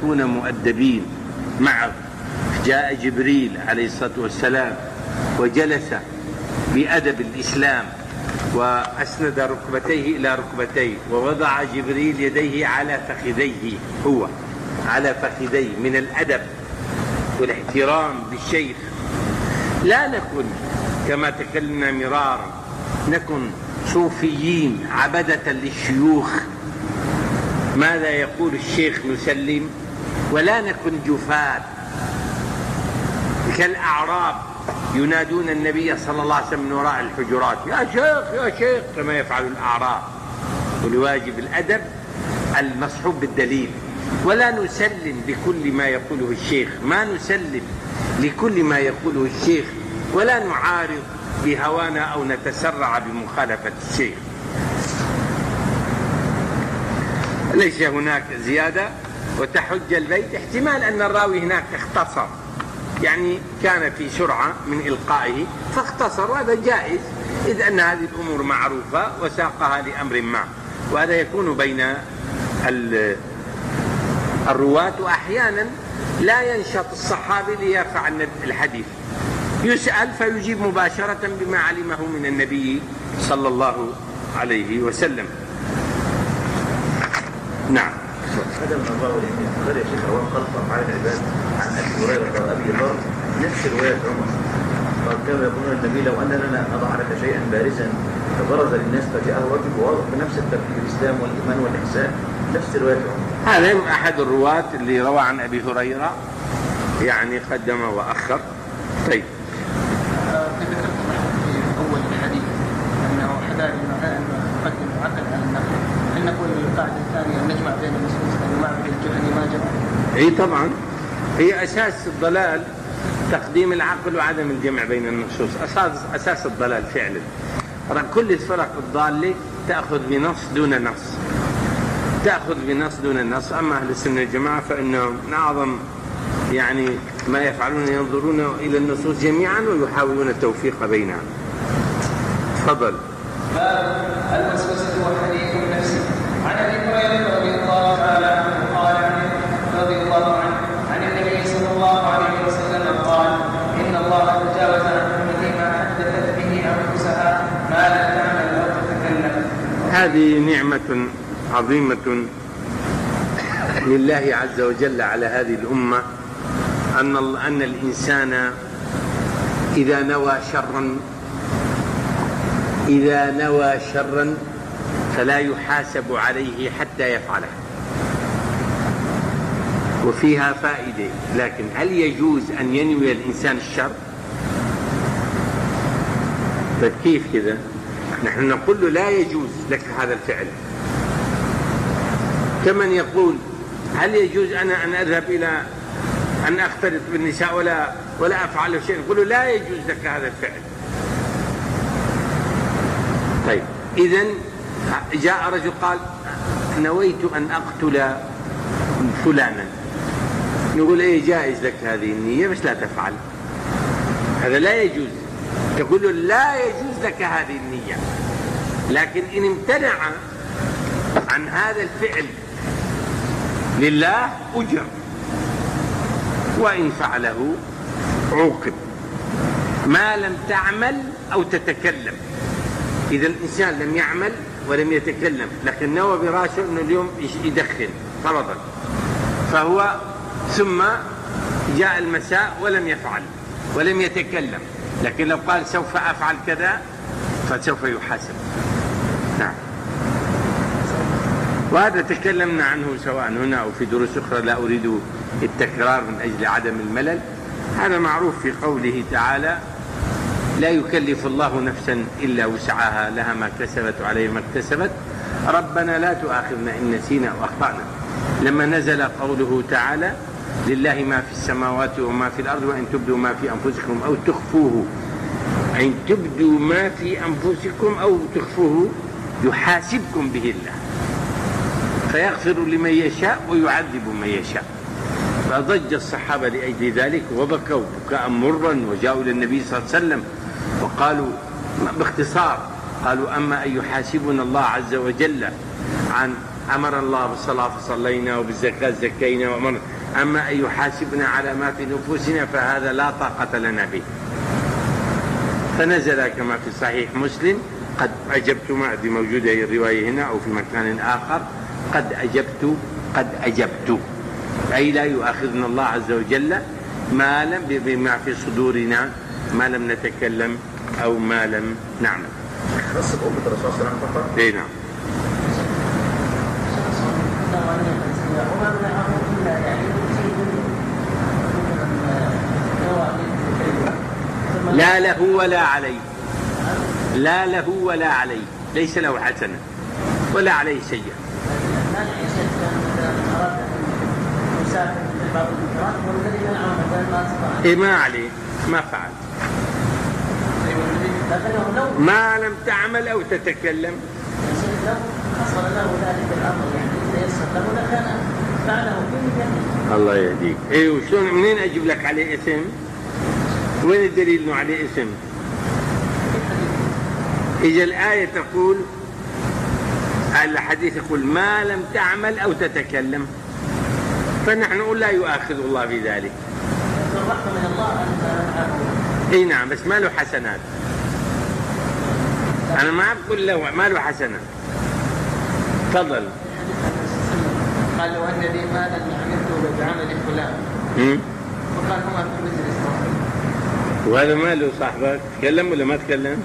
نكون مؤدبين معه. جاء جبريل عليه الصلاة والسلام وجلس بأدب الإسلام وأسند ركبتيه إلى ركبتيه، ووضع جبريل يديه على فخذيه، هو على فخذيه من الأدب والاحترام بالشيخ. لا نكن كما تكلمنا مرارا نكن صوفيين عبدة للشيوخ، ماذا يقول الشيخ نسلم، ولا نكن جفاة كالأعراب ينادون النبي صلى الله عليه وسلم من وراء الحجرات: يا شيخ يا شيخ، كما يفعل الأعراب. ولواجب الأدب المصحوب بالدليل، ولا نسلم بكل ما يقوله الشيخ، ما نسلم لكل ما يقوله الشيخ، ولا نعارض بهوانا أو نتسرع بمخالفة الشيخ. ليس هناك زيادة. وتحج البيت، احتمال أن الراوي هناك اختصر، يعني كان في سرعة من إلقائه فاختصر، وهذا جائز إذ أن هذه الأمور معروفة وساقها لأمر ما، وهذا يكون بين الرواة. وأحيانا لا ينشط الصحابي ليرفع عن الحديث، يسأل فيجيب مباشرة بما علمه من النبي صلى الله عليه وسلم. نعم. هذا من الله والإنسان يا شيخ رواه خلف أفعال العباد عن أبي هريرة وأبي ذر نفس رواية عمر، قال كما يقولون النبي: لو أننا نضع لك شيئا بارزا فبرز للناس فجاءه رجل ووضع بنفس الترتيب الإسلام والإيمان والإحسان، نفس رواية عمر. هذا أحد الرواة اللي روى عن أبي هريرة، يعني قدم وأخر. طيب. ذكرت في أول الحديث أنه حذار أن نقدم العقل على النقل، هل نقول القاعدة الثانية أن نجمع بين النصوص لأن معبد الجهني ما جمع؟ أي طبعا، هي أساس الضلال تقديم العقل وعدم الجمع بين النصوص، أساس الضلال فعلا. كل الفرق الضالة تأخذ بنص دون نص، تأخذ بنص دون نص. أما أهل السنة والجماعة فإنهم من أعظم يعني ما يفعلون ينظرون إلى النصوص جميعا ويحاولون التوفيق بينها. تفضل. الوسوسة والحديث النفسي. عن أبي هريرة رضي الله تعالى عنه قال رضي الله عنه عن النبي صلى الله عليه وسلم قال: إن الله تجاوز عن أمتي ما حدثت به أنفسها ما لم تعمل أو تتكلم. هذه نعمة عظيمة لله عز وجل على هذه الأمة، أن الإنسان إذا نوى شرا فلا يحاسب عليه حتى يفعله. وفيها فائدة، لكن هل يجوز أن ينوي الإنسان الشر؟ طيب كيف كذا؟ نحن نقول له لا يجوز لك هذا الفعل، كمن يقول هل يجوز أنا أن أذهب إلى أن أختلط بالنساء ولا أفعل شيء؟ نقول له لا يجوز لك هذا الفعل. طيب إذن جاء رجل قال: نويت أن أقتل فلانا، نقول إيه جائز لك هذه النية بس لا تفعل، هذا لا يجوز. تقول له لا يجوز لك هذه النية، لكن إن امتنع عن هذا الفعل لله أجر، وإن فعله عوقب، ما لم تعمل أو تتكلم. إذا الإنسان لم يعمل ولم يتكلم، لكن نوى براسه أنه اليوم يدخن فرضا، فهو ثم جاء المساء ولم يفعل ولم يتكلم، لكن لو قال سوف أفعل كذا فسوف يحاسب. نعم. وهذا تكلمنا عنه سواء هنا أو في دروس أخرى، لا أريد التكرار من أجل عدم الملل. هذا معروف في قوله تعالى: لا يكلف الله نفسا إلا وسعها، لها ما كسبت وعليها ما اكتسبت، ربنا لا تؤاخذنا إن نسينا أو أخطأنا. لما نزل قوله تعالى: لله ما في السماوات وما في الأرض وإن تبدوا ما في أنفسكم أو تخفوه، إن تبدوا ما في أنفسكم أو تخفوه يحاسبكم به الله فيغفر لمن يشاء ويعذب من يشاء. فضج الصحابة لأجل ذلك وبكوا بكاء مرا، وجاءوا للنبي صلى الله عليه وسلم وقالوا باختصار، قالوا: أما أن يحاسبنا الله عز وجل عن أمر الله بالصلاة فصلينا وبالزكاة زكينا أما أن يحاسبنا على ما في نفوسنا فهذا لا طاقة لنا به. فنزل كما في صحيح مسلم قد أجبت، ما أدري موجودة هي الرواية هنا أو في مكان آخر، قد أجبت أي لا يؤاخذنا الله عز وجل ما لم بما في صدورنا، ما لم نتكلم أو ما لم نعمل. خاصة أمة الرسول صلى الله عليه وسلم فقط؟ إيه نعم. لا له ولا عليه، لا له ولا عليه، ليس له حسنة ولا عليه شيء. إيه ما عليه، ما فعل، ما لم تعمل أو تتكلم. لو حصل له ذلك الأمر يعني تيسر له لكان فعله فيه. الله يهديك. إيه وشلون منين أجيب لك عليه اسم؟ وين الدليل إنه عليه اسم؟ إذا الآية تقول، الحديث يقول ما لم تعمل أو تتكلم، فنحن نقول لا يؤاخذ الله بذلك. الرحمة من الله أن اي نعم، بس ما له حسنات. انا ما بقول له ما له حسنات. تفضل. قال لو أن لي مالا عملته بعمل فلان وقال هما في مجلس وهذا ما له صاحبك تكلم ولا ما تكلم؟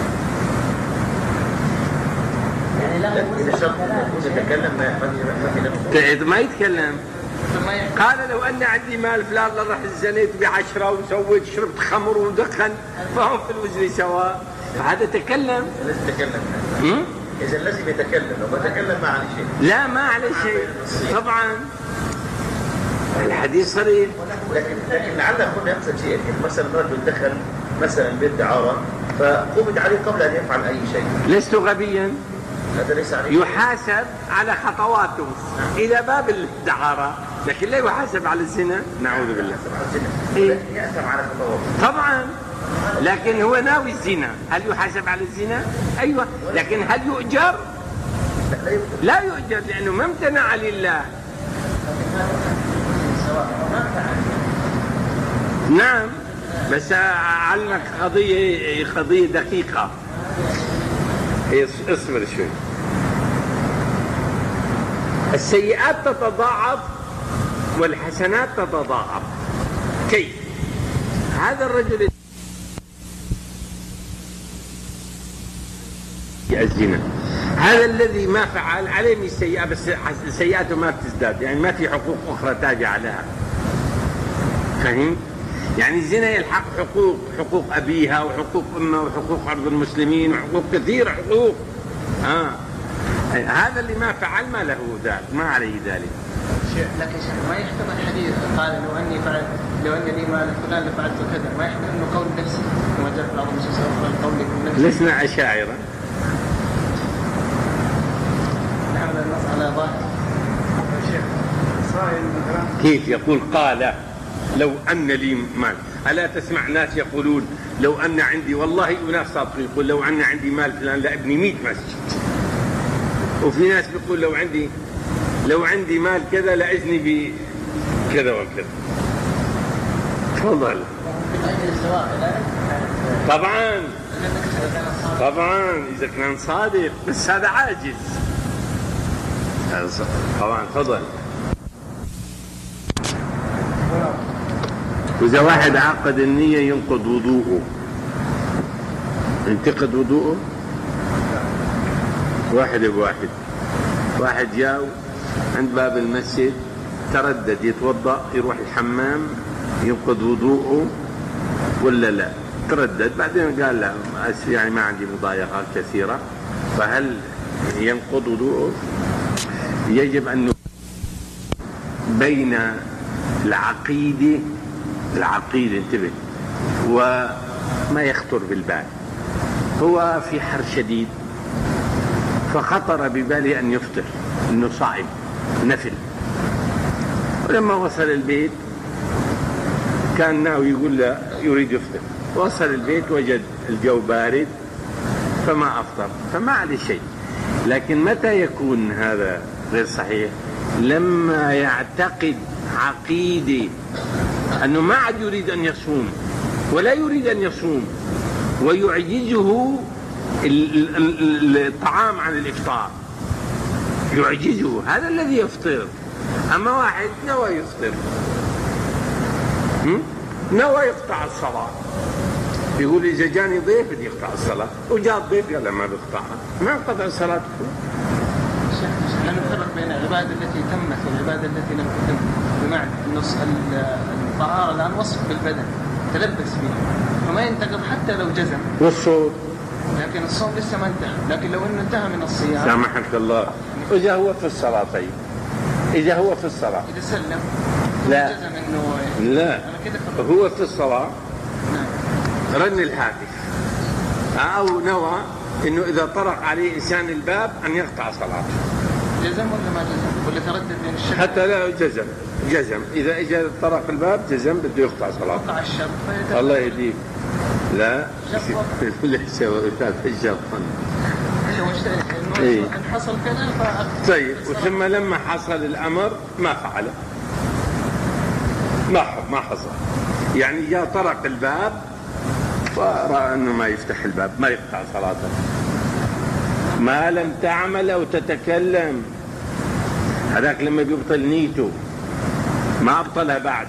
يعني لا إذا شرط يتكلم ما في ما يتكلم. قال لو أن عندي مال فلان لراح زنيت ب10 وسويت شربت خمر ودخن فهم في الوزن سواء، فهذا تكلم. لازم يتكلم. إذا لازم يتكلم، لو ما تكلم ما عليه شيء. لا ما عليه شيء طبعا، الحديث صريح. لكن لعل يكون يقصد شيء، مثلا رجل دخل مثلا بالدعارة فقبض عليه قبل أن يفعل أي شيء. لست غبيا. هذا ليس عليه. يحاسب على خطواته إلى باب الدعارة، لكن لا يحاسب على الزنا، نعوذ بالله. إيه؟ يأثم على خطواته. طبعا، لكن هو ناوي الزنا، هل يحاسب على الزنا؟ أيوة، لكن هل يؤجر؟ لا يؤجر، لأنه ما امتنع لله. نعم، بس أعلمك قضية دقيقة. اصبر شوي. السيئات تتضاعف والحسنات تتضاعف. كيف؟ هذا الرجل الزنا، هذا الذي ما فعل عليه من السيئة، بس سيئاته ما بتزداد، يعني ما في حقوق أخرى تابعة لها. فهم؟ يعني الزنا يلحق حقوق أبيها وحقوق أمه وحقوق أرض المسلمين وحقوق كثير حقوق. هذا اللي ما فعل ما له ذلك، ما عليه ذلك. لكن ما يحتمل حديث قال لو أن لي مال فلان لفعلت كذا، ما يحتمل أنه قول نفسي كما جاء في بعض النصوص القول نفسي. لسنا أشاعرة. نعم، المسألة ظاهرة. كيف يقول قال لو أن لي مال؟ ألا تسمع ناس يقولون لو أن عندي، والله أناس صادقين يقول لو أن عندي مال فلان لأبني 100 مسجد. وفي ناس بيقول لو عندي مال كذا لأزني بكذا وكذا. تفضل. طبعا إذا كان صادق، بس هذا عاجز. طبعا. تفضل. وإذا واحد عقد النية ينقض وضوءه، ينتقد وضوءه. واحد جاء عند باب المسجد تردد يتوضأ يروح الحمام، ينقض وضوءه ولا لا؟ تردد، بعدين قال لا يعني ما عندي مضايقات كثيرة. فهل ينقض وضوءه؟ يجب أن بين العقيدة انتبه وما يخطر بالبال. هو في حر شديد فخطر بباله أن يفطر، أنه صائم نفل، ولما وصل البيت كان ناوي يقول له يريد يفطر. وصل البيت وجد الجو بارد فما أفطر، فما عليه شيء. لكن متى يكون هذا غير صحيح لما يعتقد عقيدة أنه ما عاد يريد أن يصوم ولا يريد أن يصوم ويعجزه الطعام عن الإفطار، يعجزه، هذا الذي يفطر. أما واحد نوى يفطر، نوى يقطع الصلاة، يقول إذا جاني ضيف بدي يقطع الصلاة، وجاء الضيف قال ما بيقطعها، ما قطع الصلاة. لا نفرق بين العبادة التي تمت والعبادة التي لم تتم، بمعنى النص الطهارة الآن وصف بالبدن تلبس به فما ينتقض حتى لو جزم، والصوم لكن الصوم لسه ما انتهى. لكن لو انه انتهى من الصيام سامحك الله، إذا هو في الصلاة، طيب إذا هو في الصلاة إذا سلم لا جزم إنه لا أنا كده هو في الصلاة نعم. رن الهاتف أو نوى إنه إذا طرق عليه إنسان الباب أن يقطع صلاته، جزم ولا ما جزم ولا تردد بين الشرط؟ حتى لا جزم إذا إجا طرق الباب جزم بده يقطع صلاته. وقع الشرط الله يهديك. لا ليس الجرفا. إيه. إن حصل كذا طيب، وثم لما حصل الأمر ما فعله، ما حصل، يعني جاء طرق الباب فرأى أنه ما يفتح الباب ما يقطع صلاته، ما لم تعمل أو تتكلم. هذاك لما بيبطل نيته ما أبطلها بعد،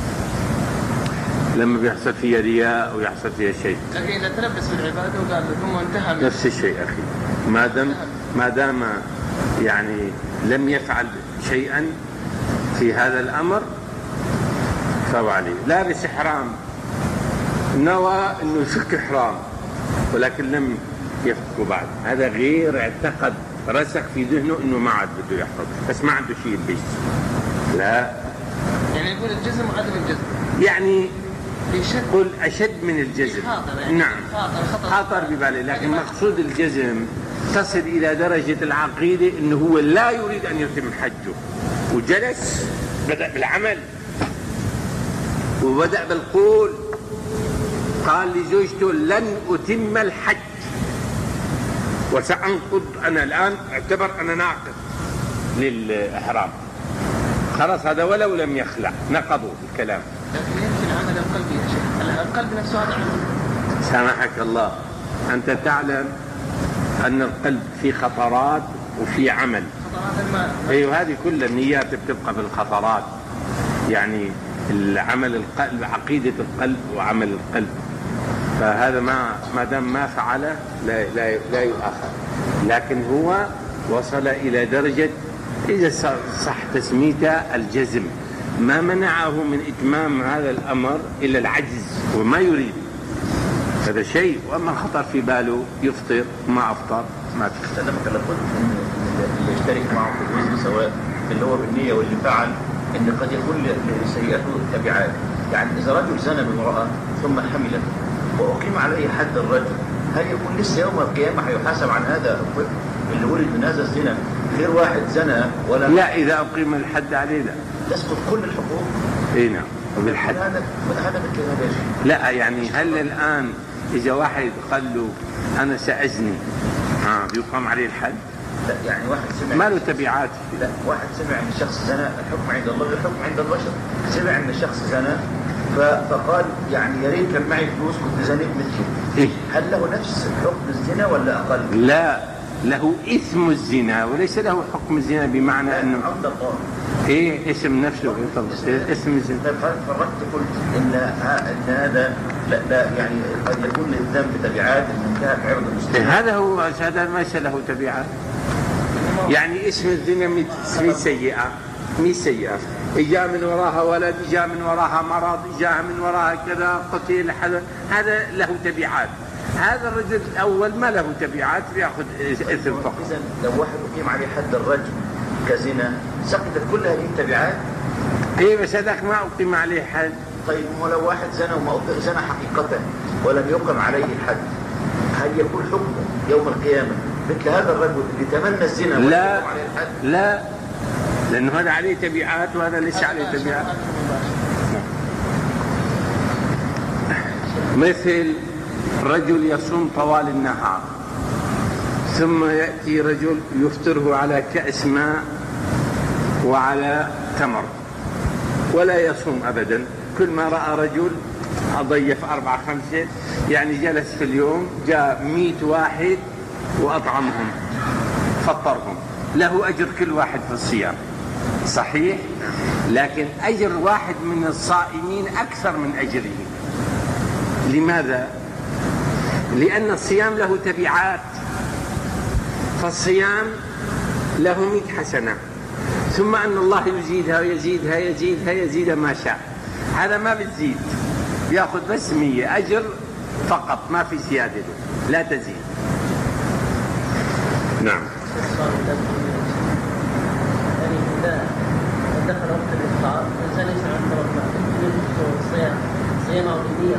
لما بيحصل فيها رياء أو يحصل فيها شيء. لكن إذا تلبس بالعبادة وقال ثم انتهى نفس الشيء أخي، ما دام يعني لم يفعل شيئا في هذا الأمر فهو عليه. لابس إحرام، نوى أنه يفك إحرام ولكن لم يفكه بعد، هذا غير اعتقد رسخ في ذهنه أنه ما عاد بده يحرم، بس ما عنده شيء يلبس. لا يعني يقول الجزم وعدم الجزم، يعني قل أشد من الجزم. يعني نعم خطر ببالي، لكن مقصود الجزم تصل إلى درجة العقيدة أنه هو لا يريد أن يتم حجه، وجلس بدأ بالعمل وبدأ بالقول، قال لزوجته لن أتم الحج وسأنقض، أنا الآن اعتبر أنا ناقض للإحرام، خلاص هذا ولو لم يخلع نقضوا الكلام. لكن يمكن عمل القلب يا شيخ، القلب نفسه هذا عمل. سامحك الله، أنت تعلم أن القلب في خطرات وفي عمل. خطرات الماء. أيوة، هذه كل النيات بتبقى في الخطرات، يعني العمل القلب، عقيدة القلب وعمل القلب، فهذا ما دام ما فعله لا يؤاخذ، لكن هو وصل إلى درجة إذا صح تسميته الجزم، ما منعه من إتمام هذا الأمر إلا العجز وما يريد، هذا شيء. وأما خطر في باله يفطر ما أفطر ما تفطر. لما كان لابد اللي يشترك معه في الوزن سواء اللي هو بالنية واللي فعل، إن قد يكون لسيئته تبعات. يعني إذا رجل زنى بامرأة ثم حملت وأقيم عليه حد الرجل، هل يكون لسه يوم القيامة هيحاسب عن هذا الطفل اللي ولد من هذا الزنا غير واحد زنى ولا لا؟ إذا أقيم الحد عليه لا تسقط كل الحقوق. إيه نعم، وبالحد. هذا مثل هذا يا شيخ. لا يعني هل الآن إذا واحد قال له أنا سأزني بيقام عليه الحد؟ لا، يعني واحد سمع ما له تبعات. لا، واحد سمع ان الشخص زنى، الحكم عند الله غير الحكم عند البشر. سمع ان الشخص زنى فقال يعني يا ريت كان معي فلوس كنت زنيت مثله. إيه؟ هل له نفس حكم الزنا ولا اقل؟ لا، له اسم الزنا وليس له حكم الزنا، بمعنى انه عند الله ايه اسم نفسه اسم الزنا. طيب فرقت قلت ان هذا لا يعني قد يكون للذنب تبعات انتهت عرض المسلمين. هذا ليس له تبعات. يعني اسم الزنا مي سيئة، إجا من وراها ولد، إجا من وراها مرض، إجا من وراها كذا، قتل حدا، هذا له تبعات. هذا الرجل الأول ما له تبعات بيأخذ إثم فقط. إذن لو واحد أقيم عليه حد الرجم كزنا سقطت كل هذه التبعات. إيه بس هذاك ما أقيم عليه حد. طيب ولو واحد زنى وما زنى حقيقة ولم يقم عليه الحد، هل يكون حكمه يوم القيامة مثل هذا الرجل اللي تمنى الزنا ولم يقم عليه الحد؟ لا، لأنه هذا عليه تبعات وهذا ليس عليه تبعات. مثل رجل يصوم طوال النهار ثم يأتي رجل يفطره على كأس ماء وعلى تمر ولا يصوم أبدا. كل ما رأى رجل أضيف 4 5 يعني جلس في اليوم جاء 100 واحد وأطعمهم فطرهم، له أجر كل واحد في الصيام صحيح، لكن أجر واحد من الصائمين أكثر من أجره. لماذا؟ لأن الصيام له تبعات، فالصيام له 100 حسنة، ثم أن الله يزيدها ويزيدها يزيدها يزيدها ما شاء. هذا ما بتزيد، يأخذ بس 100 أجر فقط، ما في زيادة لا تزيد. نعم. يعني إذا دخل وقت الإفطار الإنسان يسمع الصيام صيام أو نية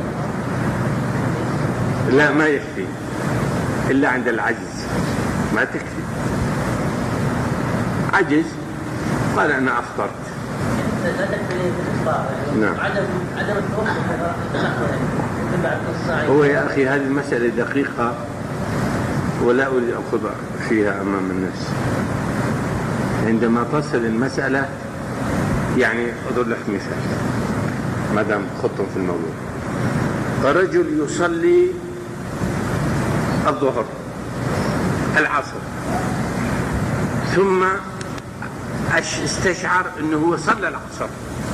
لا ما يكفي إلا عند العجز، ما تكفي. عجز قال أنا أفطرت لا تكفي الإفطار يعني. نعم. عدم التوقف بعد نص ساعة. هو يا أخي هذه المسألة دقيقة ولا أريد أخذ فيها أمام الناس. عندما تصل المسألة يعني أضرب لك مثال ما دام خطهم في الموضوع. رجل يصلي الظهر العصر ثم استشعر أنه هو صلى العصر،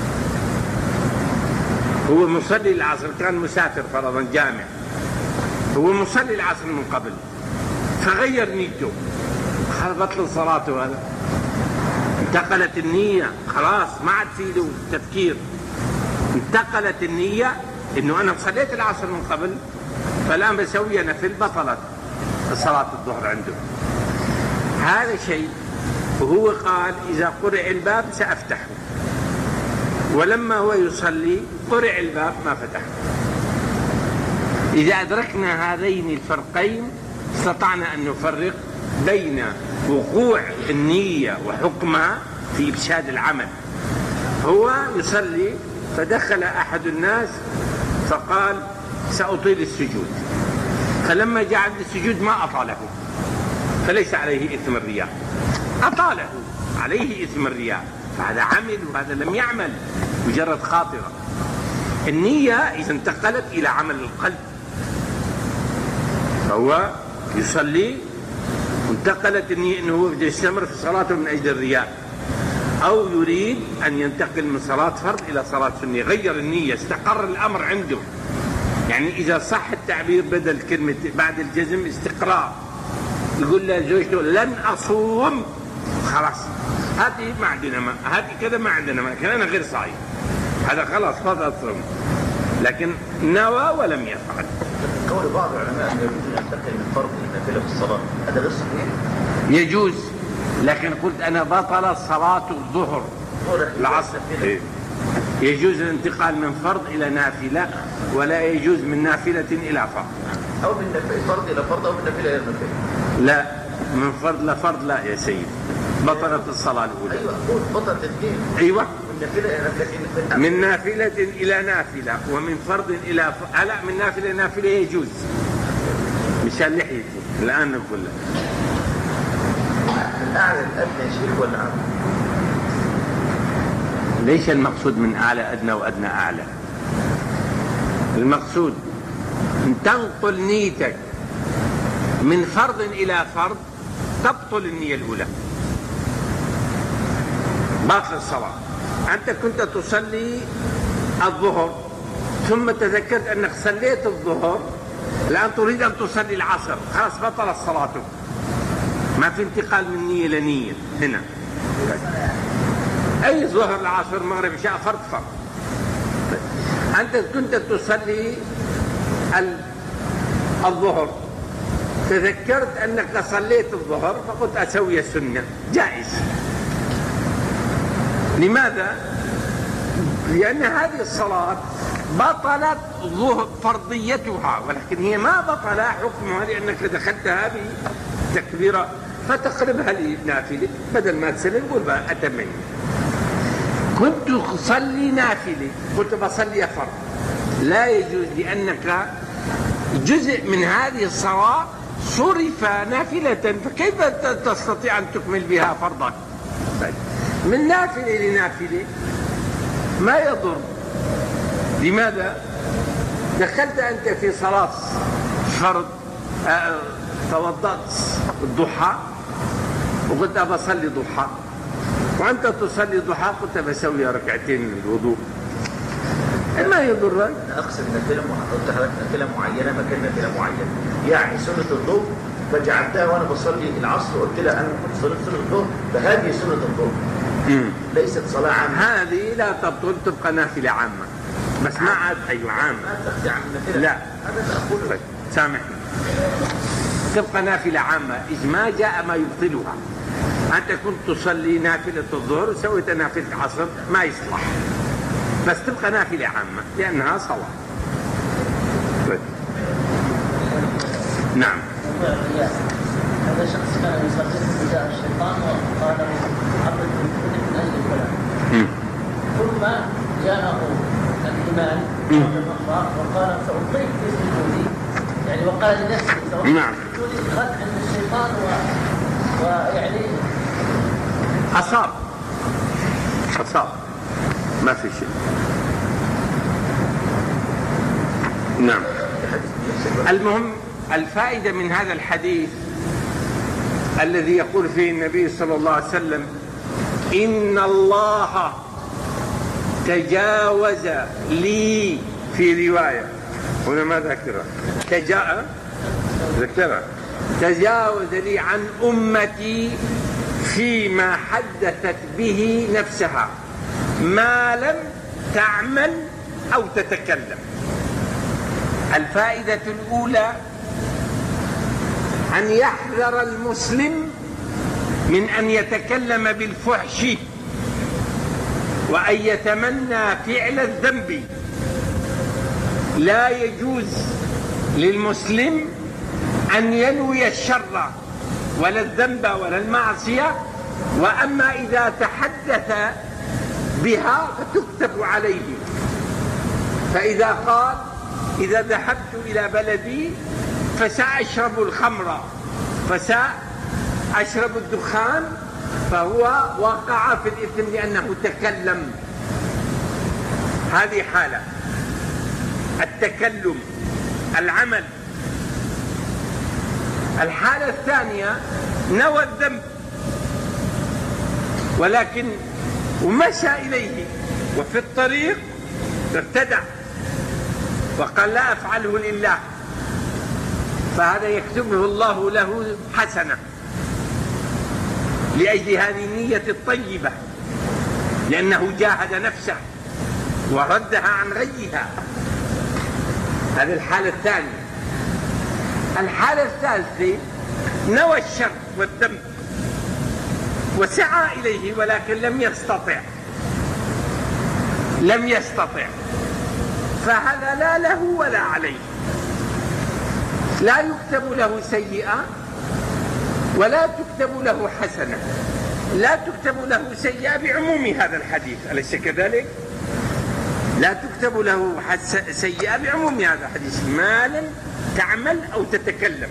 هو مصلي العصر، كان مسافر فرضا جامع، هو مصلي العصر من قبل فغير نيته، خلاص بطل صلاته. هذا انتقلت النية، خلاص ما عاد في له تفكير، انتقلت النية انه انا صليت العصر من قبل فالان بسوي نفل، بطلت صلاة الظهر عنده. هذا شيء. وهو قال اذا قرع الباب سافتحه، ولما هو يصلي قرع الباب ما فتحه. اذا ادركنا هذين الفرقين استطعنا ان نفرق بين وقوع النية وحكمها في إفساد العمل. هو يصلي فدخل أحد الناس فقال سأطيل السجود، فلما جاء عند السجود ما أطاله فليس عليه إثم الرياء، أطاله عليه إثم الرياء، فهذا عمل وهذا لم يعمل، مجرد خاطرة. النية إذا انتقلت إلى عمل القلب، فهو يصلي انتقلت النية أنه هو بده يستمر في صلاته من أجل الرياء، أو يريد أن ينتقل من صلاة فرض إلى صلاة سنة، غير النية، استقر الأمر عنده. يعني إذا صح التعبير بدل كلمة بعد الجزم استقرار، يقول لزوجته لن أصوم، خلاص هذه ما عندنا ما هذه كذا ما عندنا ما كان أنا غير صايم، هذا خلاص فضل صوم، لكن نوى ولم يفعل. قول بعض العلماء أنه يجوز أن ينتقل من فرض إلى نافلة في الصلاة، هذا غير صحيح؟ يجوز، لكن قلت أنا بطل صلاة الظهر العصر. يجوز الانتقال من فرض إلى نافلة، ولا يجوز من نافلة إلى فرض، أو من فرض إلى فرض، أو من نافلة إلى نافلة. لا، من فرض لفرض لا يا سيد، بطلت الصلاة الأولى. أيوة بطلت الاثنين. أيوة، من نافلة إلى نافلة. من نافلة إلى نافلة، ومن فرض إلى لا، من نافلة إلى نافلة يجوز. مشان لحيتي الآن نقول لك الأعلى الأدنى شيء ولا أعلى؟ ليش المقصود من أعلى أدنى وأدنى أعلى؟ المقصود أن تنقل نيتك من فرض إلى فرض تبطل النية الأولى، باطل الصلاة. أنت كنت تصلي الظهر ثم تذكرت أنك صليت الظهر، الآن تريد أن تصلي العصر، خلاص بطلت صلاتك، ما في انتقال من نية لنية هنا. أي ظهر العصر المغرب عشاء فرض فرض. أنت كنت تصلي الظهر، تذكرت أنك صليت الظهر فقلت أسوي السنة، جائز. لماذا؟ لأن هذه الصلاة بطلت فرضيتها، ولكن هي ما بطل حكمها لأنك دخلتها بتكبيرة، فتقربها لنافلة بدل ما تسلم قول بقى أتمنى. كنت أصلي نافلة، كنت بصلي فرض، لا يجوز، لأنك جزء من هذه الصلاة صرف نافلة، فكيف تستطيع أن تكمل بها فرضك؟ من نافلة لنافلة ما يضر. لماذا؟ دخلت أنت في صلاة فرض، توضأت الضحى وقلت أبى أصلي ضحى، وأنت تصلي ضحى قلت بسوي ركعتين من الوضوء، ما يضرك. أقصد نافلة قلت حضرتك نافلة معينة مكان نافلة معين، يعني سنة الظهر فجعلتها وأنا بصلي العصر وقلت لها أنا كنت صليت سنة الظهر فهذه سنة الظهر ليست صلاة عامة. هذه لا تبطل، تبقى نافلة عامة، بس ما عاد أي عامة. ما تأخذي عن النافلة. لا هذا تأخذه. طيب سامحني، تبقى نافلة عامة إذ ما جاء ما يبطلها. أنت كنت تصلي نافلة الظهر وسويت نافلة العصر ما يصلح، بس تبقى نافلة عامة لأنها صلاة. طيب. نعم. هذا شخص كان يصلي وجاء الشيطان وقال له عبد من أجل الفلان، ثم جاءه الإيمان وقال سأطيق في سجودي، يعني وقال لنفسه سأطيق في سجودي ردعا من الشيطان ويعني أصاب ما في شيء. نعم. المهم الفائدة من هذا الحديث الذي يقول فيه النبي صلى الله عليه وسلم إن الله تجاوز لي، في رواية هنا ما ذكرها ذكرها تجاوز لي عن أمتي فيما حدثت به نفسها ما لم تعمل أو تتكلم. الفائدة الأولى أن يحذر المسلم من أن يتكلم بالفحش وأن يتمنى فعل الذنب. لا يجوز للمسلم أن ينوي الشر ولا الذنب ولا المعصية، وأما إذا تحدث بها فتكتب عليه. فإذا قال إذا ذهبت إلى بلدي فسأشرب الخمر فسأشرب الدخان، فهو وقع في الإثم لأنه تكلم. هذه حالة التكلم العمل. الحالة الثانية نوى الذنب ولكن ومشى إليه وفي الطريق ابتدع وقال لا أفعله لله، فهذا يكتبه الله له حسنة لأجل هذه النية الطيبة، لأنه جاهد نفسه وردها عن غيها. هذه الحالة الثانية. الحالة الثالثة نوى الشر والذنب وسعى إليه ولكن لم يستطع، فهذا لا له ولا عليه، لا يكتب له سيئة ولا تكتب له حسنة. لا تكتب له سيئة بعموم هذا الحديث، أليس كذلك؟ لا تكتب له سيئة بعموم هذا الحديث ما لم تعمل أو تتكلم،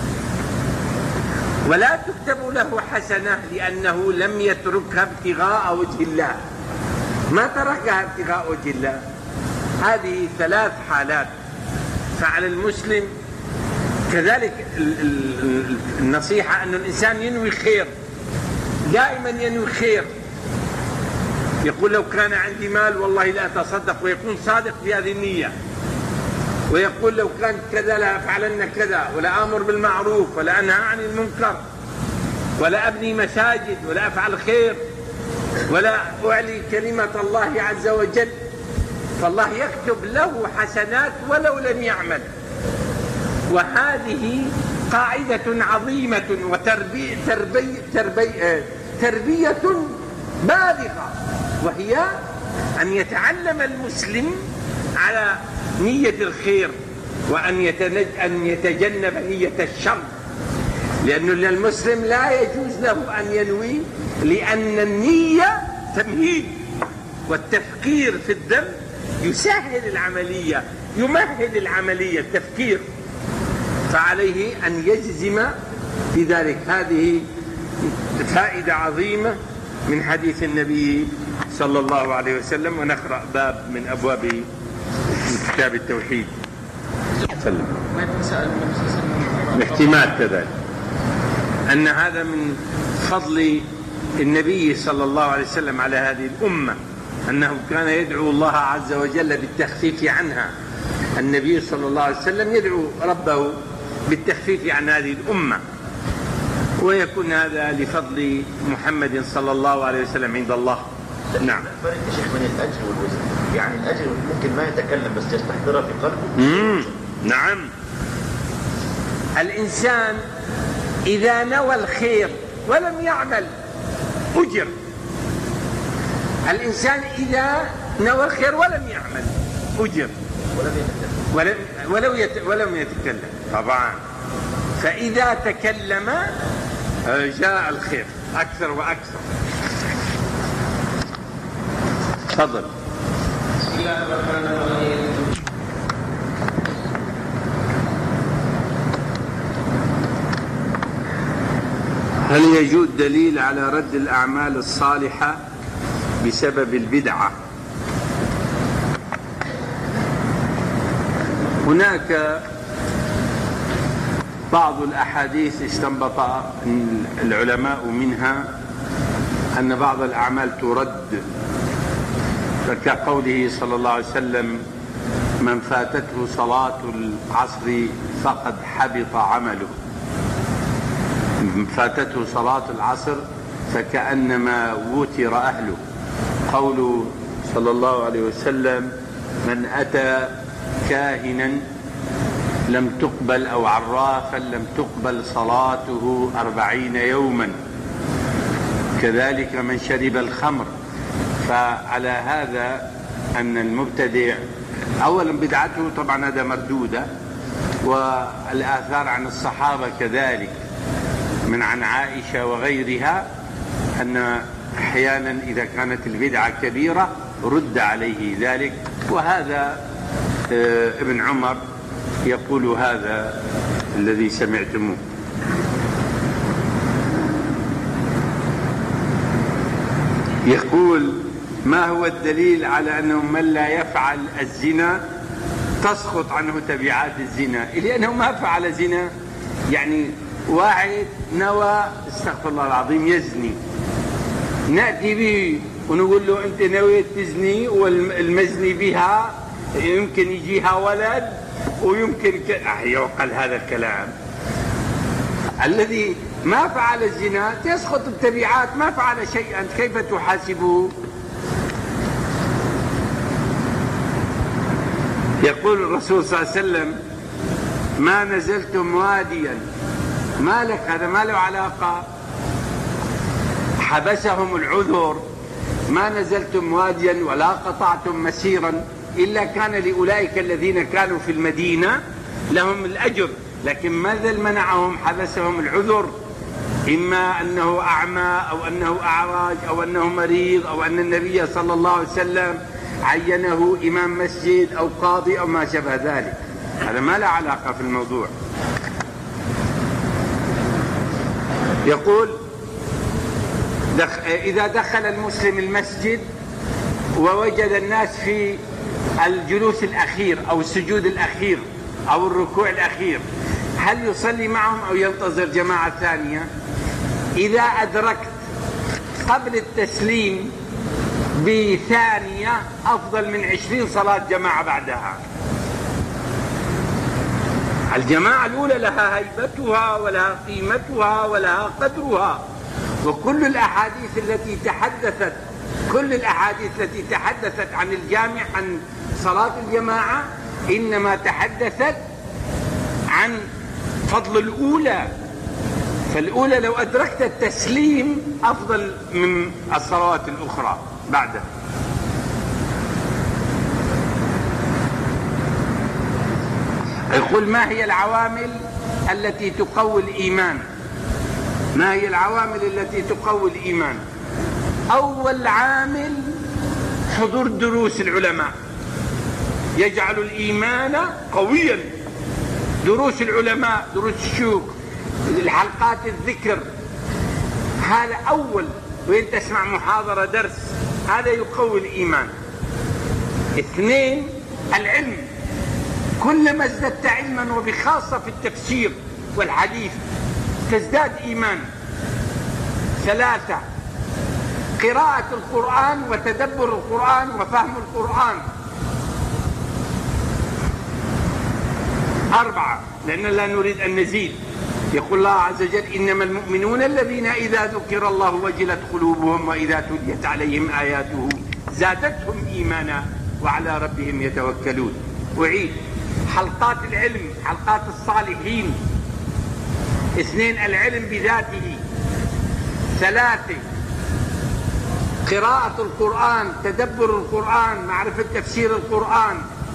ولا تكتب له حسنة لأنه لم يتركها ابتغاء وجه الله، ما تركها ابتغاء وجه الله. هذه ثلاث حالات. فعلى المسلم كذلك النصيحة أن الإنسان ينوي خير، دائما ينوي خير. يقول لو كان عندي مال والله لا أتصدق، ويكون صادق في هذه النية. ويقول لو كان كذا لا أفعلن كذا، ولا أمر بالمعروف ولا أنهى عن المنكر، ولا أبني مساجد ولا أفعل خير ولا أعلي كلمة الله عز وجل، فالله يكتب له حسنات ولو لم يعمل. وهذه قاعدة عظيمة وتربية بالغة، وهي أن يتعلم المسلم على نية الخير وأن يتجنب نية الشر، لأن المسلم لا يجوز له أن ينوي، لأن النية تمهيد، والتفكير في الذنب يسهل العملية، يمهد العملية التفكير، فعليه أن يجزم في ذلك. هذه فائدة عظيمة من حديث النبي صلى الله عليه وسلم، ونقرأ باب من أبواب كتاب التوحيد. سلم. الاحتمال كذلك أن هذا من فضل النبي صلى الله عليه وسلم على هذه الأمة، أنه كان يدعو الله عز وجل بالتخفيف عنها. النبي صلى الله عليه وسلم يدعو ربه بالتخفيف عن هذه الأمة، ويكون هذا لفضل محمد صلى الله عليه وسلم عند الله. نعم. فرق يا شيخ بين الأجر والوزن، يعني الأجر ممكن ما يتكلم بس يستحضرها في قلبه. نعم. الإنسان إذا نوى الخير ولم يعمل أجر. الإنسان إذا نوى الخير ولم يعمل أجر، ولم يتكلم طبعا. فإذا تكلم جاء الخير أكثر وأكثر. تفضل. بسم الله الرحمن الرحيم. هل يجوز دليل على رد الأعمال الصالحة بسبب البدعة؟ هناك بعض الأحاديث استنبط العلماء منها أن بعض الأعمال ترد، فكقوله صلى الله عليه وسلم: من فاتته صلاة العصر فقد حبط عمله. من فاتته صلاة العصر فكأنما وتر أهله. قوله صلى الله عليه وسلم: من أتى كاهنا لم تقبل أو عرافا لم تقبل صلاته 40 يوما. كذلك من شرب الخمر. فعلى هذا أن المبتدع أولا بدعته طبعا هذا مردودة، والآثار عن الصحابة كذلك من عن عائشة وغيرها أن أحيانا إذا كانت البدعة كبيرة رد عليه ذلك. وهذا ابن عمر يقول هذا الذي سمعتموه. يقول: ما هو الدليل على أنه من لا يفعل الزنا تسقط عنه تبعات الزنا؟ لأنه ما فعل زنا. يعني واحد نوى استغفر الله العظيم يزني، نأتي به ونقول له أنت نويت تزني، والمزني بها يمكن يجيها ولد ويمكن يعقل هذا الكلام. الذي ما فعل الزنا تسقط التبعات، ما فعل شيئا، كيف تحاسبه؟ يقول الرسول صلى الله عليه وسلم: ما نزلتم واديا، ما لك، هذا ما له علاقة، حبسهم العذر. ما نزلتم واديا ولا قطعتم مسيرا إلا كان لأولئك الذين كانوا في المدينة لهم الأجر. لكن ماذا منعهم؟ حبسهم العذر، إما أنه أعمى أو أنه أعرج أو أنه مريض أو أن النبي صلى الله عليه وسلم عينه إمام مسجد أو قاضي أو ما شابه ذلك. هذا ما له علاقة في الموضوع. يقول: إذا دخل المسلم المسجد ووجد الناس في الجلوس الأخير أو السجود الأخير أو الركوع الأخير، هل يصلي معهم أو ينتظر جماعة ثانية؟ إذا أدركت قبل التسليم بثانية أفضل من 20 صلاة جماعة بعدها. الجماعة الأولى لها هيبتها ولها قيمتها ولها قدرها. وكل الأحاديث التي تحدثت عن الجامع عن صلاة الجماعة إنما تحدثت عن فضل الأولى. فالأولى لو أدركت التسليم أفضل من الصلوات الأخرى بعدها. يقول: ما هي العوامل التي تقوي الإيمان؟ ما هي العوامل التي تقوي الإيمان؟ أول عامل حضور دروس العلماء، يجعل الإيمان قويا. دروس العلماء، دروس الشيوخ، الحلقات الذكر، هذا أول وين تسمع محاضرة درس، هذا يقوي الإيمان. 2 العلم، كلما ازددت علما وبخاصة في التفسير والحديث تزداد إيمان. 3 قراءة القرآن وتدبر القرآن وفهم القرآن. 4 لأننا لا نريد أن نزيد، يقول الله عز وجل إنما المؤمنون الذين إذا ذكر الله وجلت قلوبهم وإذا تليت عليهم آياته زادتهم إيمانا وعلى ربهم يتوكلون. أعيد حلقات العلم، حلقات الصالحين. 2 العلم بذاته. 3 قراءة القرآن، تدبر القرآن، معرفة تفسير القرآن.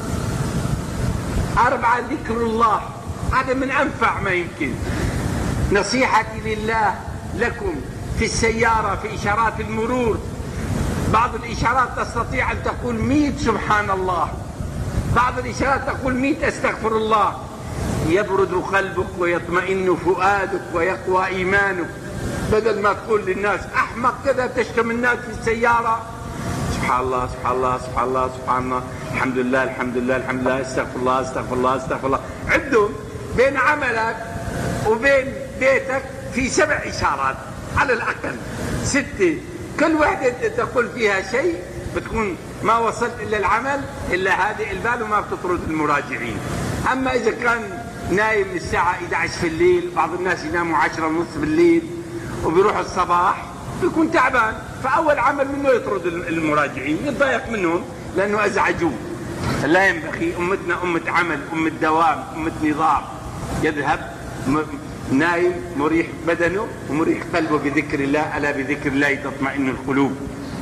4 ذكر الله، هذا من أنفع ما يمكن. نصيحتي لله لكم في السيارة في إشارات المرور، بعض الإشارات تستطيع أن تقول 100 سبحان الله، بعض الإشارات تقول 100 أستغفر الله. يبرد قلبك ويطمئن فؤادك ويقوى إيمانك، بدل ما تقول للناس أحمق كذا تشتم الناس في السيارة. سبحان الله سبحان الله سبحان الله سبحان الله، الحمد لله الحمد لله الحمد لله، استغفر الله استغفر الله استغفر الله. عندهم بين عملك وبين بيتك في 7 إشارات على الأقل، 6، كل واحدة تقول فيها شيء بتكون ما وصلت إلا العمل إلا هادئ البال وما بتطرد المراجعين. أما إذا كان نايم الساعة 11 في الليل، بعض الناس يناموا 10:30 بالليل وبيروح الصباح بيكون تعبان، فأول عمل منه يطرد المراجعين، يتضايق منهم لأنه أزعجوه. لا ينبغي، أمتنا أمة عمل، أمة دوام، أمة نظام. يذهب نايم مريح بدنه ومريح قلبه بذكر الله، ألا بذكر الله تطمئن القلوب.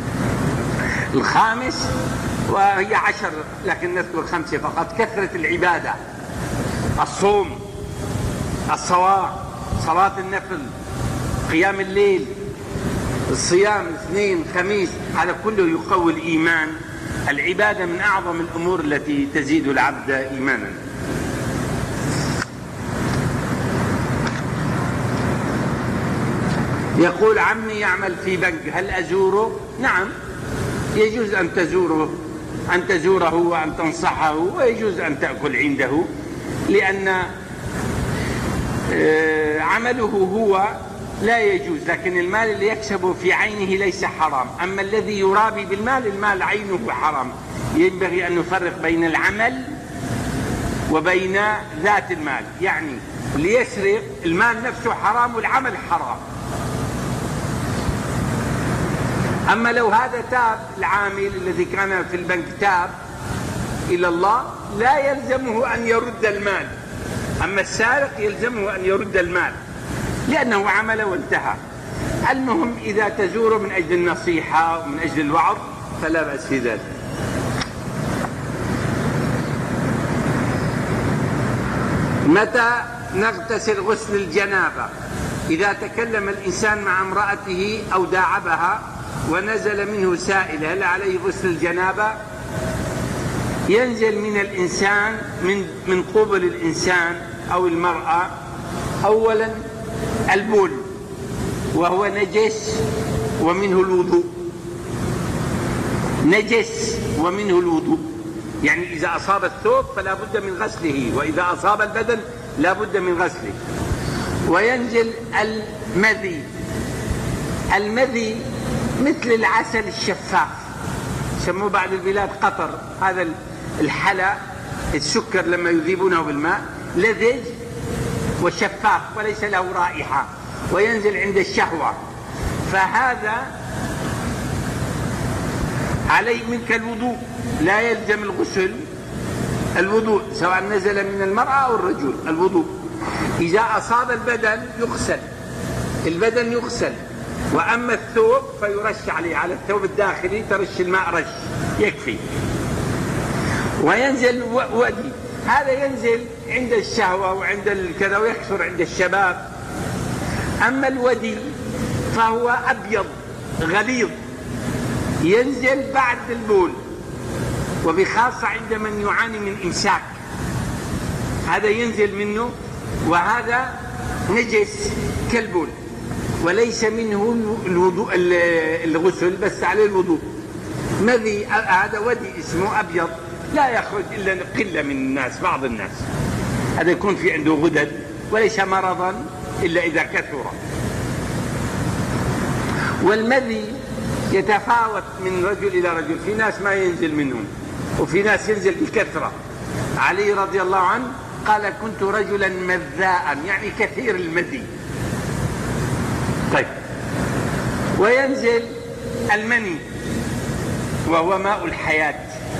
5 وهي 10 لكن نذكر 5 فقط، كثرة العبادة، الصوم، الصلاة، صلاة النفل، قيام الليل، الصيام، الاثنين خميس، هذا كله يقوي الإيمان. العبادة من أعظم الأمور التي تزيد العبد إيمانا. يقول عمي يعمل في بنك، هل أزوره؟ نعم، يجوز أن تزوره وأن تنصحه، ويجوز أن تأكل عنده، لأن عمله هو لا يجوز، لكن المال اللي يكسبه في عينه ليس حرام. أما الذي يرابي بالمال، المال عينه حرام. ينبغي أن نفرق بين العمل وبين ذات المال، يعني اللي يسرق المال نفسه حرام والعمل حرام. أما لو هذا تاب، العامل الذي كان في البنك تاب إلى الله، لا يلزمه أن يرد المال. أما السارق يلزمه أن يرد المال لأنه عمل وانتهى. المهم إذا تزور من أجل النصيحة ومن أجل الوعظ فلا بأس في ذلك. متى نغتسل غسل الجنابة؟ إذا تكلم الإنسان مع امرأته أو داعبها ونزل منه سائل، هل عليه غسل الجنابة؟ ينزل من الإنسان من قبل الإنسان أو المرأة أولا البول، وهو نجس ومنه الوضوء. نجس ومنه الوضوء، يعني إذا أصاب الثوب فلا بد من غسله، وإذا أصاب البدن لا بد من غسله. وينزل المذي. المذي مثل العسل الشفاف، يسموه بعض البلاد قطر، هذا الحلى السكر لما يذيبونه بالماء، لذيذ وشفاف وليس له رائحة، وينزل عند الشهوة، فهذا عليه منك الوضوء، لا يلزم الغسل. الوضوء سواء نزل من المرأة أو الرجل، الوضوء. إذا أصاب البدن يغسل، البدن يغسل، وأما الثوب فيرش عليه، على الثوب الداخلي ترش الماء رش يكفي. وينزل ودي، هذا ينزل عند الشهوة وعند الكذا ويكثر عند الشباب. أما الودي فهو أبيض غليظ، ينزل بعد البول، وبخاصة عند من يعاني من إمساك، هذا ينزل منه، وهذا نجس كالبول. وليس منه الوضوء الغسل بس عليه الوضوء. مذي هذا ودي اسمه أبيض لا يخرج إلا قلة من الناس، بعض الناس هذا يكون في عنده غدد، وليس مرضا إلا إذا كثر. والمذي يتفاوت من رجل إلى رجل، في ناس ما ينزل منهم وفي ناس ينزل بكثرة. علي رضي الله عنه قال كنت رجلا مذاء، يعني كثير المذي. طيب، وينزل المني وهو ماء الحياة،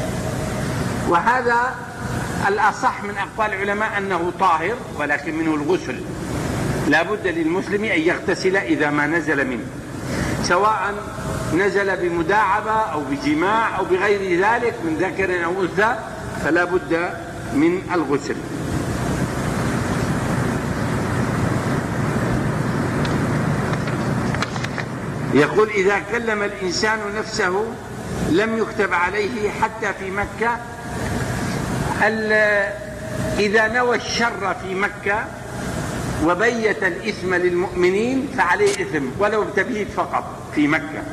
وهذا الأصح من أقوال العلماء أنه طاهر ولكن منه الغسل، لا بد للمسلم أن يغتسل إذا ما نزل منه، سواء نزل بمداعبة أو بجماع أو بغير ذلك من ذكر أو أنثى، فلا بد من الغسل. يقول إذا كلم الإنسان نفسه لم يكتب عليه حتى في مكة. إذا نوى الشر في مكة وبيت الإثم للمؤمنين فعليه إثم ولو بتبييت فقط في مكة،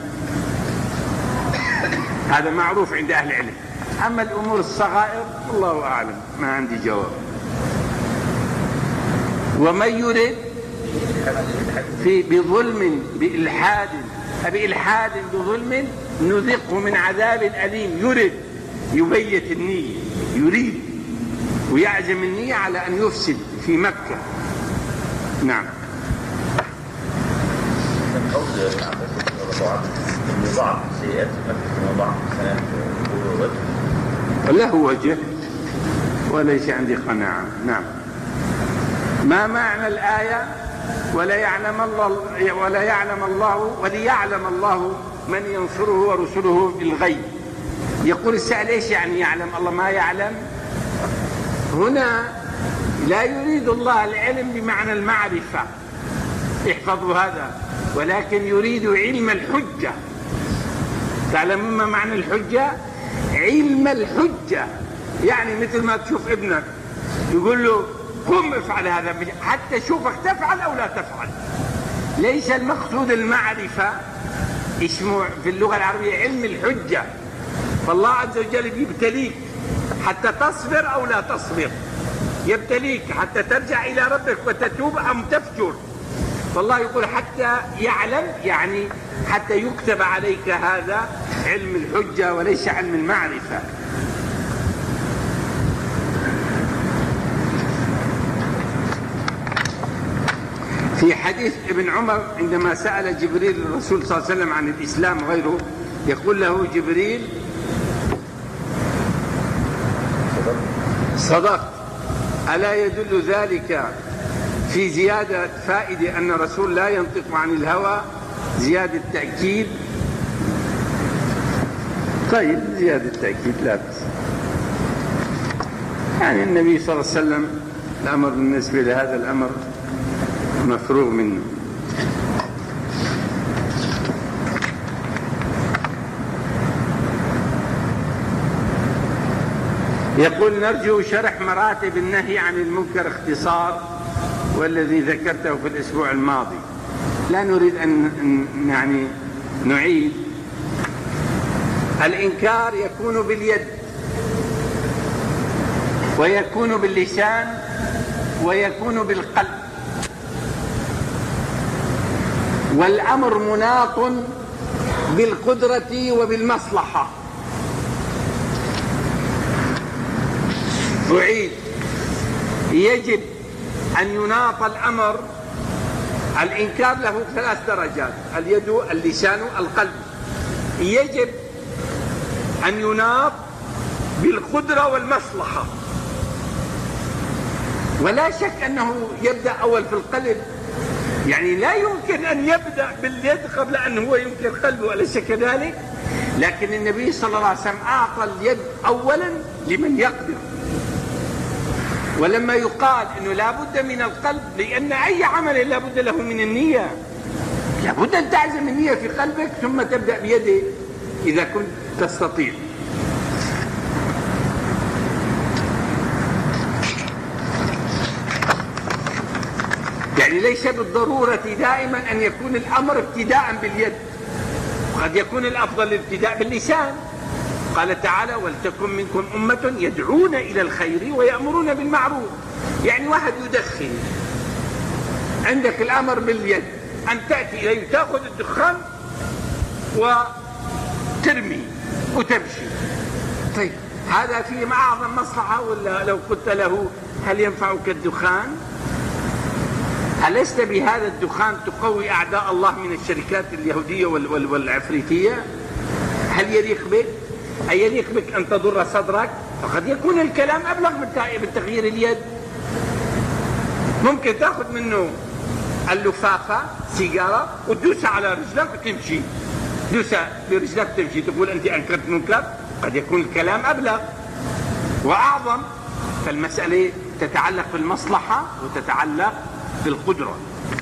هذا معروف عند أهل العلم. أما الأمور الصغائر الله أعلم، ما عندي جواب. ومن يرد بظلم بإلحاد بظلم نذقه من عذاب أليم. يرد يبيت النية، يريد ويعزم النية على أن يفسد في مكة. نعم. من قول ابن عباس رضي الله عنه ان ضعف السيئات مكة وضعف الحسنات له وجه وليس عندي قناعة. نعم. ما معنى الآية وليعلم الله من ينصره ورسله بالغيب؟ يقول السائل ايش يعني يعلم الله ما يعلم؟ هنا لا يريد الله العلم بمعنى المعرفة، احفظوا هذا، ولكن يريد علم الحجة. تعلمون ما معنى الحجة؟ علم الحجة، يعني مثل ما تشوف ابنك يقول له قم افعل هذا حتى شوفك تفعل أو لا تفعل. ليس المقصود المعرفة، اسمه في اللغة العربية علم الحجة. فالله عز وجل يبتليك حتى تصبر أو لا تصبر، يبتليك حتى ترجع إلى ربك وتتوب أم تفجر. فالله يقول حتى يعلم، يعني حتى يكتب عليك هذا علم الحجة وليس علم المعرفة. في حديث ابن عمر عندما سأل جبريل الرسول صلى الله عليه وسلم عن الإسلام وغيره، يقول له جبريل صدقت، ألا يدل ذلك في زيادة فائدة أن الرسول لا ينطق عن الهوى، زيادة تأكيد؟ طيب زيادة تأكيد لا بأس، يعني النبي صلى الله عليه وسلم الأمر بالنسبة لهذا الأمر مفروغ منه. يقول نرجو شرح مراتب النهي عن المنكر اختصار، والذي ذكرته في الأسبوع الماضي لا نريد أن يعني نعيد. الإنكار يكون باليد ويكون باللسان ويكون بالقلب، والأمر مناط بالقدرة وبالمصلحة. أعيد، يجب أن يناط الأمر. الإنكار له 3 درجات: اليد، اللسان، القلب. يجب أن يناط بالقدرة والمصلحة، ولا شك أنه يبدأ أول في القلب، يعني لا يمكن أن يبدأ باليد قبل أن هو ينكر قلبه، أليس كذلك؟ لكن النبي صلى الله عليه وسلم أعطى اليد أولا لمن يقدر. ولما يقال أنه لا بد من القلب، لأن أي عمل لا بد له من النية، لا بد أن تعزم النية في قلبك ثم تبدأ بيدك إذا كنت تستطيع. يعني ليس بالضرورة دائما أن يكون الأمر ابتداء باليد، قد يكون الأفضل الابتداء باللسان. قال تعالى: ولتكن منكم أمة يدعون إلى الخير ويأمرون بالمعروف. يعني واحد يدخن، عندك الأمر باليد، أن تأتي إليه تأخذ الدخان وترمي وتمشي. طيب هذا فيه أعظم مصلحة؟ ولا لو قلت له: هل ينفعك الدخان؟ ألست بهذا الدخان تقوي أعداء الله من الشركات اليهودية والعفريتية؟ هل يليق بك؟ أي يليق بك أن تضر صدرك؟ فقد يكون الكلام أبلغ من تغيير اليد. ممكن تأخذ منه اللفافة سيجارة وتدوسها على رجلك وتمشي، دوسها برجلك تمشي، تقول أنت أنكرت منكر. قد يكون الكلام أبلغ وأعظم. فالمسألة تتعلق بالمصلحة وتتعلق بالقدرة.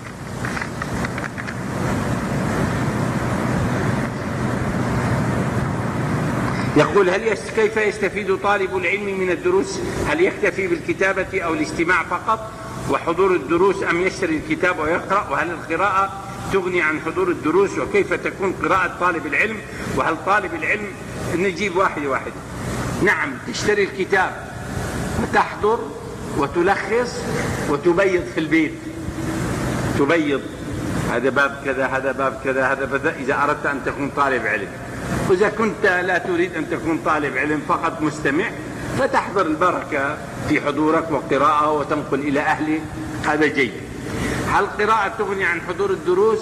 يقول: كيف يستفيد طالب العلم من الدروس؟ هل يكتفي بالكتابة أو الاستماع فقط وحضور الدروس، أم يشتري الكتاب ويقرأ؟ وهل القراءة تغني عن حضور الدروس؟ وكيف تكون قراءة طالب العلم؟ وهل طالب العلم، نجيب واحد واحد. نعم، تشتري الكتاب وتحضر وتلخص وتبيض في البيت، تبيض هذا باب كذا، هذا باب كذا، هذا بدأ، إذا أردت أن تكون طالب علم. وإذا كنت لا تريد أن تكون طالب علم فقط مستمع، فتحضر البركة في حضورك وقراءة وتنقل إلى أهلك، هذا جيد. هل القراءة تغني عن حضور الدروس؟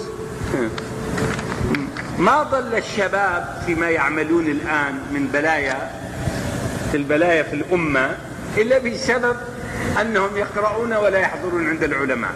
ما ضل الشباب فيما يعملون الآن من البلايا في الأمة إلا بسبب أنهم يقرؤون ولا يحضرون عند العلماء.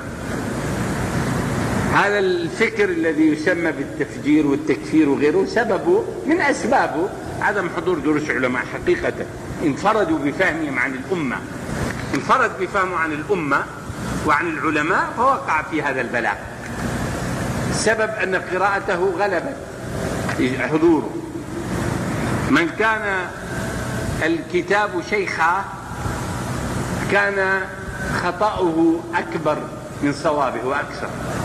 هذا الفكر الذي يسمى بالتفجير والتكفير وغيره سببه من أسبابه عدم حضور دروس علماء. حقيقة انفردوا بفهمهم عن الأمة، انفرد بفهمه عن الأمة وعن العلماء، فوقع في هذا البلاء. السبب أن قراءته غلبت حضوره. من كان الكتاب شيخا كان خطأه أكبر من صوابه وأكثر.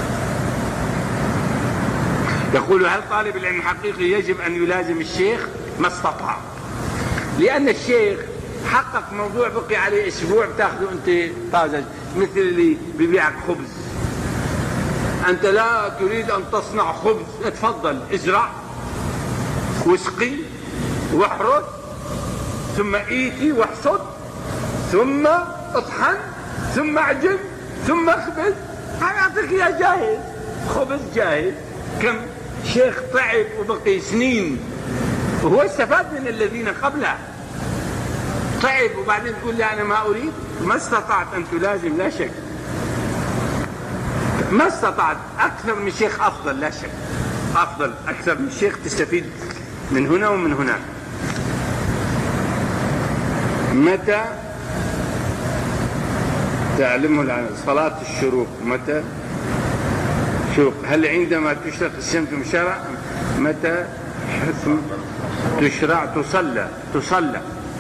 يقول: هل طالب العلم حقيقي يجب أن يلازم الشيخ ما استطاع؟ لأن الشيخ حقق موضوع بقي عليه أسبوع بتاخذه أنت طازج، مثل اللي بيبيعك خبز. أنت لا تريد أن تصنع خبز، اتفضل ازرع واسقي واحرث ثم ايتي واحصد ثم اطحن ثم اعجن ثم اخبز، هيعطيك اياه جاهز، خبز جاهز. كم شيخ تعب وبقي سنين وهو استفاد من الذين قبله، تعب وبعدين تقول لي انا ما اريد. ما استطعت ان تلازم لا شك، ما استطعت. اكثر من شيخ افضل لا شك، افضل اكثر من شيخ تستفيد من هنا ومن هناك. متى تعلمه صلاة الشروق؟ متى شروق؟ هل عندما تشرق الشمس مشرع؟ متى تشرع؟ تصلى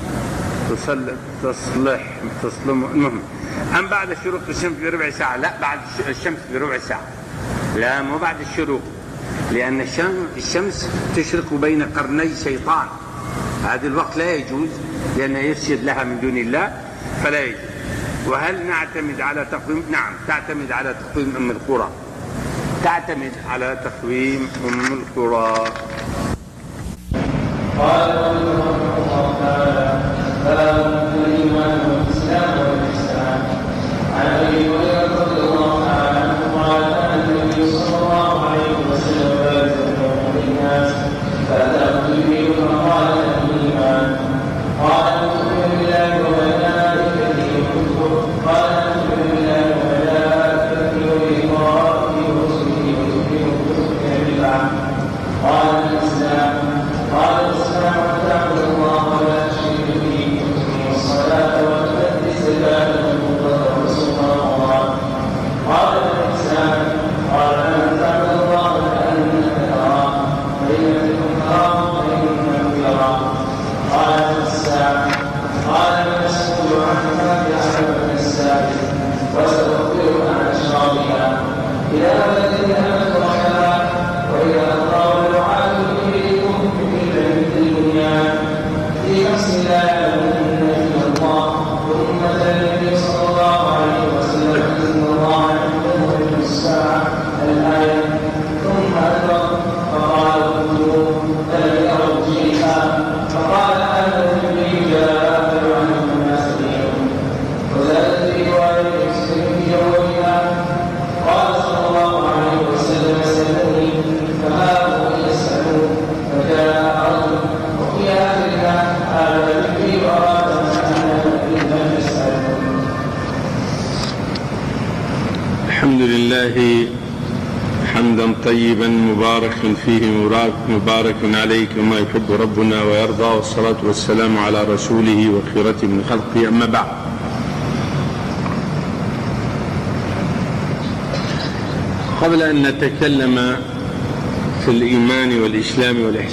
المهم. أم بعد شروق الشمس بربع ساعة؟ لا، بعد الشمس بربع ساعة. لا، مو بعد الشروق، لأن الشمس تشرق بين قرني شيطان، هذا الوقت لا يجوز لأنه يسجد لها من دون الله، فلا يجوز. وهل نعتمد على تقويم؟ نعم، تعتمد على تقويم أم القرى، تعتمد على تقويم أم القرى. قال رحمه الله تعالى: باب الإيمان والإسلام والإحسان. عن أبي هريرة رضي الله تعالى عنه قال: كان النبي صلى الله عليه وسلم بارزا يوم الناس فأتاه جبريل فقال: الإيمان. قال: تؤمن بالله وملائكته وكتبه. قال: تؤمن بالله وملائكته ولقائه ورسله وتؤمن بالرسل بالبعث. قال: الإسلام. قال: الإسلام أن تعبد الله ولا تشرك به وتقيم الصلاة وتؤدي الزكاة وتقوم وتصوم رمضان. قال: الإحسان. قال: أن تعبد الله كأنك تراه فإن لم تكن تراه فإنه يراك. قال: الساعة. قال: المسؤول عنها بأعلم من السائل وسأخبرك عن أشرارها. طيبا مباركا فيه مبارك عليك وما يحب ربنا ويرضى، والصلاة والسلام على رسوله وخيرته من خلقه. أما بعد، قبل أن نتكلم في الإيمان والإسلام والإحسان